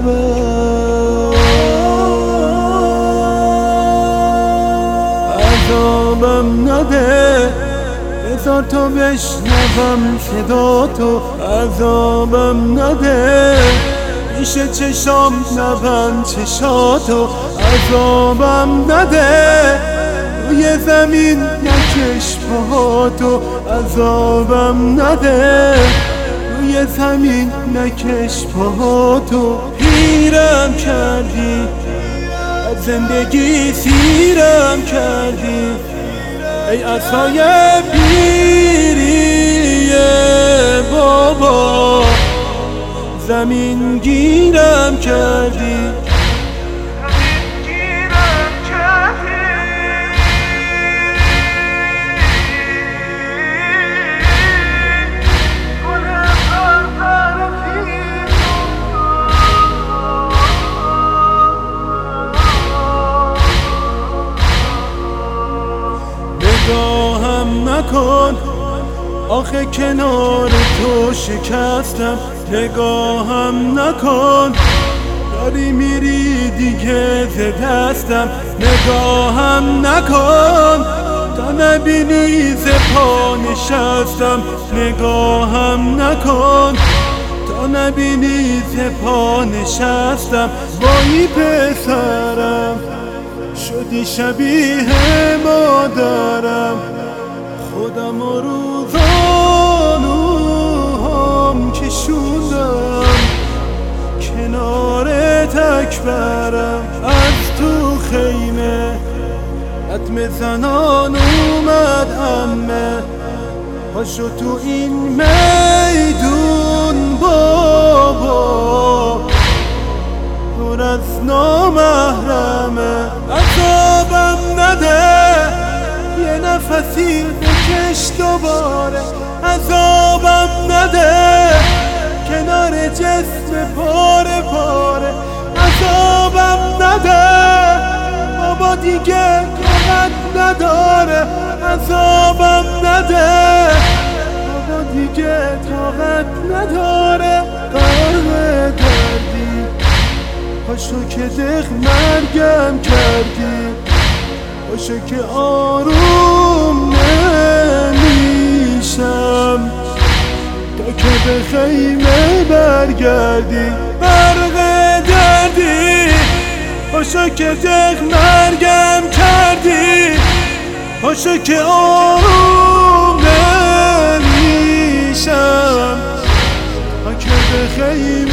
عذابم نده بذار تا بشنوم صدا تو. عذابم نده پیش چشام نبند چشاتو. عذابم نده روی زمین نکش پاهاتو. عذابم نده روی زمین نکش پاهاتو. پیرم کردی از زندگی سیرم کردی ای عصای پیری بابا. زمین گیرم کردی نگاهم نکن آخه کنار تو شکستم. نگاهم نکن داری میری دیگه ز دستم. نگاهم نکن تا نبینی ز پا نشستم. نگاهم نکن تا نبینی ز پا نشستم. وای پسرم شدی شبیه مادرم. خودم و روزانوام کشوندم کنار تکبرم. از تو خیمه عدم زنان اومد عمه. پاشو تو این میدون بابا پر از نامحرمه. عذابم نده یه نفسی بکش دوباره. عذابم نده کنار جسم پاره پاره. عذابم نده بابا دیگه طاقت نداره. عذابم نده بابا دیگه طاقت نداره. غرق دردی پاشو که دق مرگم کردی. پاشو که آروم نمیشم تا که به خیمه برگردی. غرق دردی پاشو که دق مرگم کردی. پاشو که آروم نمیشم تا که به خیمه